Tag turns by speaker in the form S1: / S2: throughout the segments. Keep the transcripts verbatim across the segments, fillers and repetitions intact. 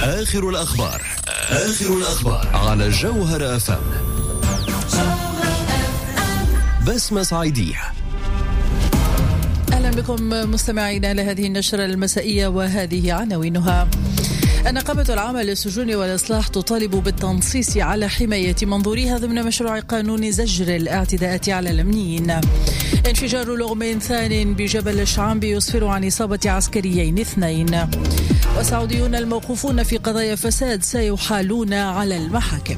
S1: آخر الأخبار آخر الأخبار على جوهر أف أم. بسمة صعيدية.
S2: أهلا بكم مستمعينا لهذه النشرة المسائية وهذه عناوينها. النقابة العامة للسجون والإصلاح تطالب بالتنصيص على حماية منظوريها ضمن مشروع قانون زجر الاعتداءات على الأمنيين. انفجار لغم ثان بجبل الشعامبي يسفر عن إصابة عسكريين اثنين. والسعوديون الموقوفون في قضايا فساد سيحالون على المحاكم.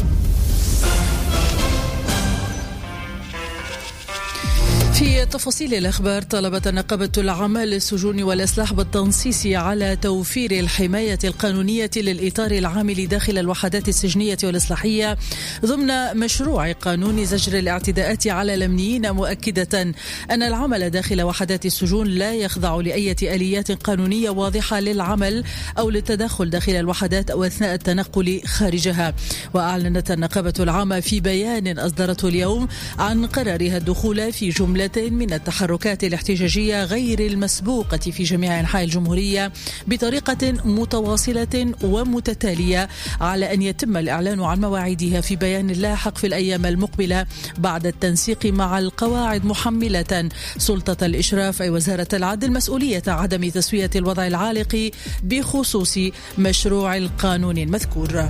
S2: في تفاصيل الأخبار، طلبت النقابة العامة للسجون والإصلاح بالتنصيص على توفير الحماية القانونية للإطار العامل داخل الوحدات السجنية والإصلاحية ضمن مشروع قانون زجر الاعتداءات على الأمنيين، مؤكدة أن العمل داخل وحدات السجون لا يخضع لأي آليات قانونية واضحة للعمل أو للتدخل داخل الوحدات أو أثناء التنقل خارجها. وأعلنت النقابة العامة في بيان أصدرته اليوم عن قرارها الدخول في جملة من التحركات الاحتجاجية غير المسبوقة في جميع أنحاء الجمهورية بطريقة متواصلة ومتتالية، على أن يتم الإعلان عن مواعيدها في بيان لاحق في الأيام المقبلة بعد التنسيق مع القواعد، محملة سلطة الإشراف أي وزارة العدل مسؤولية عدم تسوية الوضع العالق بخصوص مشروع القانون المذكور.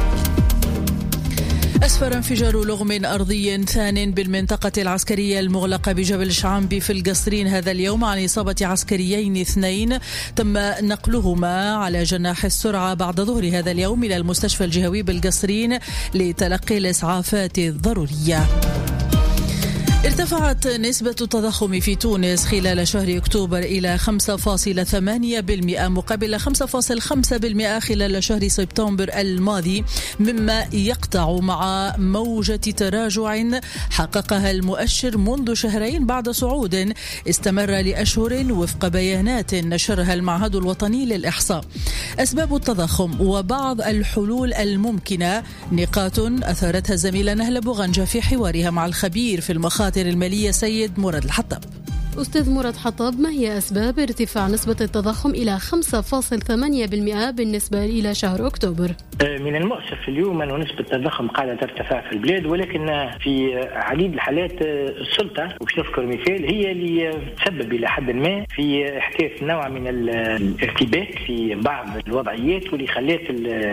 S2: أسفر انفجار لغم أرضي ثان بالمنطقة العسكرية المغلقة بجبل الشعامبي في القصرين هذا اليوم عن إصابة عسكريين اثنين تم نقلهما على جناح السرعة بعد ظهر هذا اليوم إلى المستشفى الجهوي بالقصرين لتلقي الإسعافات الضرورية. ارتفعت نسبة التضخم في تونس خلال شهر أكتوبر إلى خمسة فاصلة ثمانية بالمئة مقابل خمسة فاصلة خمسة بالمئة خلال شهر سبتمبر الماضي، مما يقطع مع موجة تراجع حققها المؤشر منذ شهرين بعد صعود استمر لأشهر وفق بيانات نشرها المعهد الوطني للإحصاء. أسباب التضخم وبعض الحلول الممكنة نقاط أثارتها الزميلة نهلة بوغنجة في حوارها مع الخبير في المخاطر المالية سيد مراد الحطب.
S3: أستاذ مراد حطب، ما هي أسباب ارتفاع نسبة التضخم إلى خمسة فاصلة ثمانية بالمئة بالنسبة إلى شهر أكتوبر؟
S4: من المؤسف اليوم أن نسبة التضخم قاعدة ترتفع في البلاد، ولكن في عديد الحالات السلطة، وباش نذكر مثال، هي اللي تسبب إلى حد ما في إحداث نوع من الارتباك في بعض الوضعيات، واللي خلات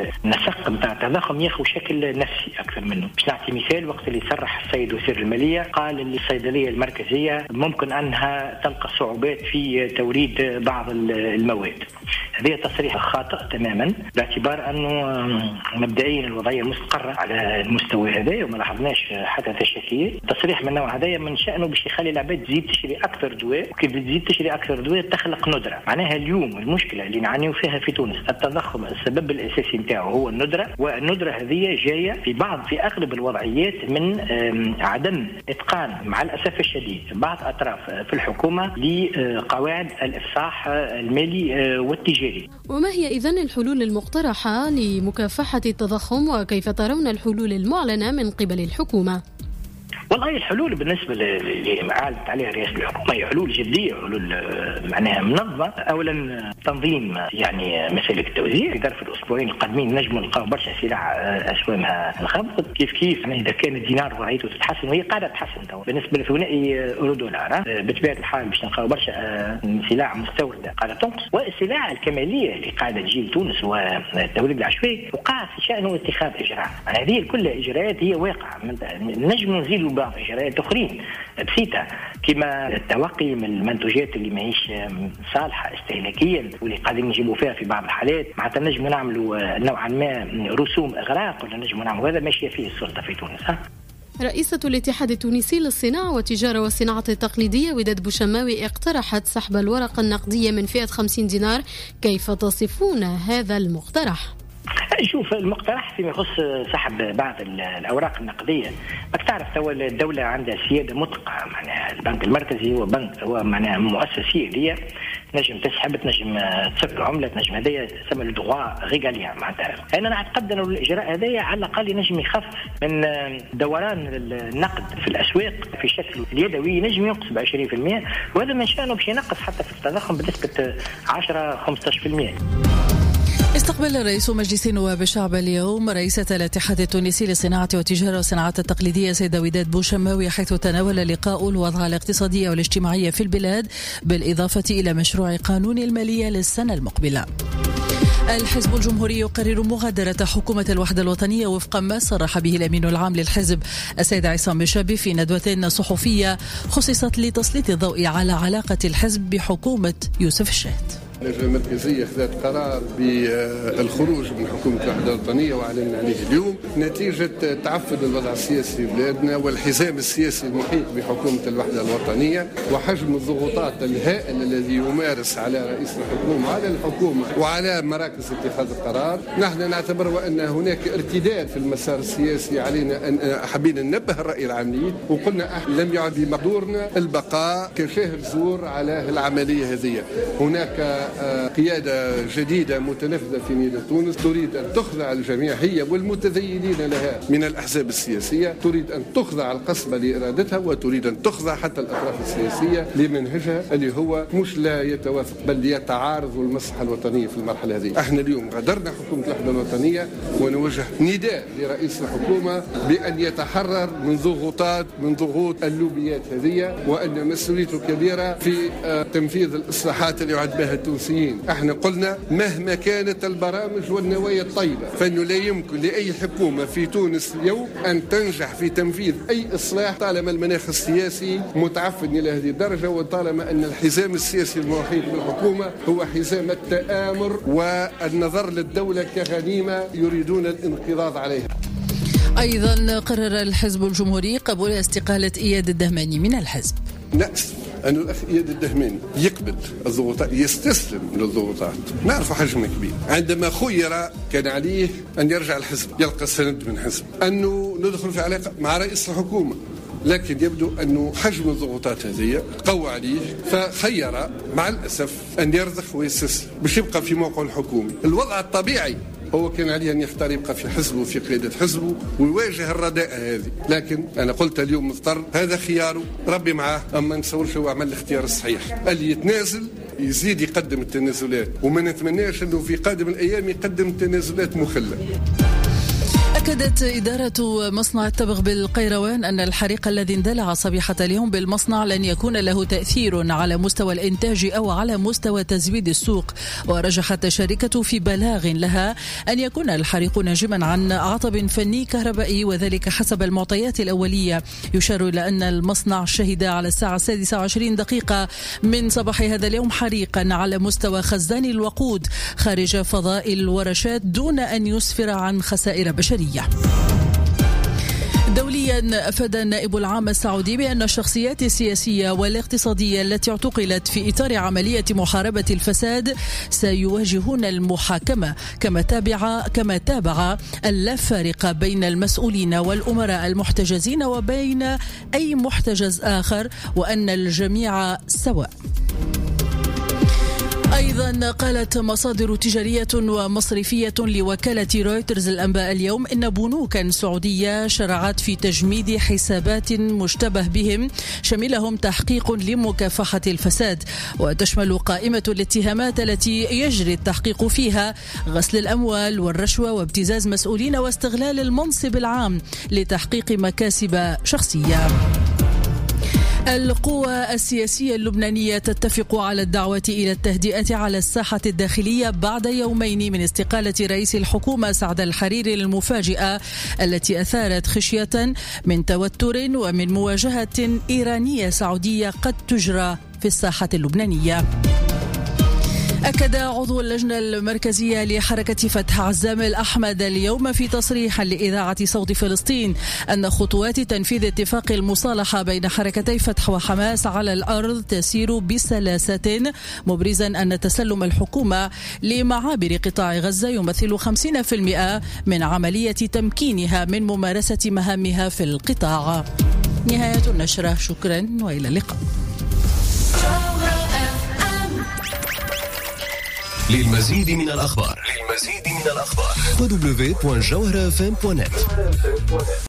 S4: النسق نتاع التضخم ياخذ شكل نفسي أكثر منه. باش نعطي مثال، وقت اللي صرح السيد وزير المالية قال أن الصيدلية المركزية ممكن أنها تلقى صعوبات في توريد بعض المواد. هذا تصريح خاطئ تماما، باعتبار أنه مبدئيا الوضعية مستقرة على المستوى هذا وما لاحظناش حتى تشكيل. تصريح من النوع هذا من شأنه باش يخلي العباد تزيد تشتري أكثر دواء، وكيف تزيد تشتري أكثر دواء تخلق ندرة. معناها اليوم المشكلة اللي نعانيو فيها في تونس التضخم، السبب الأساسي نتاعو هو الندرة، والندرة هذه جاية في بعض في أغلب الوضعيات من عدم إتقان مع الأسف الشديد بعض أطراف في الحكومة لقواعد الإفصاح المالي والتجاري.
S3: وما هي إذن الحلول المقترحة لمكافحة التضخم، وكيف ترون الحلول المعلنة من قبل الحكومة؟
S4: والله الحلول بالنسبة اللي أعلنت عليها رئاسة الحكومة هي حلول جدية، حلول معناها منظمة. أولا تنظيم يعني مسألة التوزيع، في ظرف الأسبوعين القادمين نجم نلقاو برشا سلع أسوامها انخفضت. كيف كيف يعني إذا كان الدينار وضعيته تتحسن، وهي قاعدة تتحسن بالنسبة للثنائي أورو دولار، بطبيعة الحال باش نلقاو برشا سلع مستوردة قاعدة تنقص، والسلع الكمالية اللي قاعدة تجي لتونس والتوريد العشوائي وقع في شأنه اتخاذ إجراء. يعني هذه كل إجراءات هي واقعة، نجم نزيدوا بعض إجراءات أخرين بسيطة، كما التوقي من المنتوجات اللي ماهيش صالحة استهلاكيا واللي قاعدين نجيبوا فيها في بعض الحالات. معناتها نجم نعملوا نوعا ما رسوم إغراق، ولا نجم نعملوا هذا ماشية فيه السلطة في تونس. ها؟
S3: رئيسة الاتحاد التونسي للصناعة والتجارة والصناعة التقليدية وداد بوشماوي اقترحت سحب الورقة النقدية من فئة خمسين دينار. كيف تصفون هذا المقترح؟
S4: شوف، المقترح فيما يخص سحب بعض الأوراق النقدية، ما تعرف تو الدولة عندها سيادة مطلقة، معناها البنك المركزي هو بنك هو معناها مؤسسية دي نجم تسحب، تنجم تسك عملة، تنجم هذايا تسمى الدغوا ريغاليا. معناتها أنا نعتقد أن الإجراء هذايا على الأقل ينجم يخفف من دوران النقد في الأسواق في شكل اليدوي، نجم ينقص بعشرين بالمئة، وهذا من شأنه باش ينقص حتى في التضخم بنسبة عشرة خمسة عشر بالمئة.
S2: استقبل رئيس مجلس نواب الشعب اليوم رئيسة الاتحاد التونسي للصناعة والتجارة والصناعات التقليدية سيدة وداد بوشماوي، حيث تناول اللقاء الوضع الاقتصادي والاجتماعي في البلاد بالإضافة إلى مشروع قانون المالية للسنة المقبلة. الحزب الجمهوري يقرر مغادرة حكومة الوحدة الوطنية وفق ما صرح به الأمين العام للحزب السيد عصام الشابي في ندوة صحفية خصصت لتسليط الضوء على علاقة الحزب بحكومة يوسف الشهد.
S5: اللجنة المركزية خذت قرار بالخروج من حكومة الوحدة الوطنية وأعلن عليه اليوم نتيجة تعفن الوضع السياسي في بلادنا والحزام السياسي المحيط بحكومة الوحدة الوطنية وحجم الضغوطات الهائل الذي يمارس على رئيس الحكومة وعلى الحكومة وعلى مراكز اتخاذ القرار. نحن نعتبر وأن هناك ارتداد في المسار السياسي، علينا أن حابين ننبه الرأي العام ليه وقلنا لم يعد بمقدورنا البقاء كشاهد زور على العملية هذه. هناك قيادة جديدة متنفذة في ميدان تونس تريد أن تخضع الجميع، هي والمتذيلين لها من الأحزاب السياسية، تريد أن تخضع القصبة لإرادتها وتريد أن تخضع حتى الأطراف السياسية لمنهجها اللي هو مش لا يتوافق بل يتعارض المصلحة الوطنية في المرحلة هذه. احنا اليوم غادرنا حكومة الوحدة الوطنية ونوجه نداء لرئيس الحكومة بأن يتحرر من ضغوطات من ضغوط اللوبيات هذه، وأن مسؤوليته كبيرة في تنفيذ الإصلاحات اللي يعد بها التونسيين. احنا قلنا مهما كانت البرامج والنوايا الطيبة فإنه لا يمكن لأي حكومة في تونس اليوم أن تنجح في تنفيذ أي إصلاح طالما المناخ السياسي متعفن إلى هذه الدرجة، وطالما أن الحزام السياسي المحيط بالحكومة هو حزام التآمر والنظر للدولة كغنيمة يريدون الانقضاض عليها.
S2: أيضا قرر الحزب الجمهوري قبول استقالة إياد الدهماني من الحزب.
S5: نأسف أن الأخ إياد الدهماني يقبل الضغوطات، يستسلم للضغوطات. نعرف حجمه كبير. عندما خير كان عليه أن يرجع الحزب يلقى سند من حزب، أنه ندخل في علاقة مع رئيس الحكومة، لكن يبدو أنه حجم الضغوطات هذه قوى عليه فخير مع الأسف أن يرضخ ويستسلم باش يبقى في موقع الحكومي. الوضع الطبيعي هو كان عليه أن يختار يبقى في حزبه وفي قيادة حزبه ويواجه الرداء هذه، لكن أنا قلت اليوم مضطر، هذا خياره ربي معاه، أما نتصورش هو عمل الاختيار الصحيح. اللي يتنازل يزيد يقدم التنازلات، وما نتمناش أنه في قادم الأيام يقدم تنازلات مخلة.
S2: أكدت إدارة مصنع التبغ بالقيروان أن الحريق الذي اندلع صبيحة اليوم بالمصنع لن يكون له تأثير على مستوى الإنتاج أو على مستوى تزويد السوق. ورجحت الشركة في بلاغ لها أن يكون الحريق ناجما عن عطب فني كهربائي، وذلك حسب المعطيات الأولية. يشار إلى أن المصنع شهد على الساعة السادسة وعشرين دقيقة من صباح هذا اليوم حريقا على مستوى خزان الوقود خارج فضاء الورشات دون أن يسفر عن خسائر بشرية. دوليا، أفاد النائب العام السعودي بأن الشخصيات السياسية والاقتصادية التي اعتقلت في إطار عملية محاربة الفساد سيواجهون المحاكمة، كما تابع كما تابع اللا فارق بين المسؤولين والأمراء المحتجزين وبين أي محتجز آخر، وأن الجميع سواء. أيضا قالت مصادر تجارية ومصرفية لوكالة رويترز الأنباء اليوم إن بنوكا سعودية شرعت في تجميد حسابات مشتبه بهم شملهم تحقيق لمكافحة الفساد، وتشمل قائمة الاتهامات التي يجري التحقيق فيها غسل الأموال والرشوة وابتزاز مسؤولين واستغلال المنصب العام لتحقيق مكاسب شخصية. القوى السياسية اللبنانية تتفق على الدعوة إلى التهدئة على الساحة الداخلية بعد يومين من استقالة رئيس الحكومة سعد الحريري المفاجئة التي أثارت خشية من توتر ومن مواجهة إيرانية سعودية قد تجرى في الساحة اللبنانية. أكد عضو اللجنة المركزية لحركة فتح عزام الأحمد اليوم في تصريح لإذاعة صوت فلسطين أن خطوات تنفيذ اتفاق المصالحة بين حركتي فتح وحماس على الأرض تسير بسلاسة، مبرزا أن تسلم الحكومة لمعابر قطاع غزة يمثل خمسين بالمئة من عملية تمكينها من ممارسة مهامها في القطاع. نهاية النشرة، شكرا وإلى اللقاء.
S1: للمزيد من الأخبار للمزيد من الأخبار دبليو دبليو دبليو دوت جوهرة إف إم دوت نت.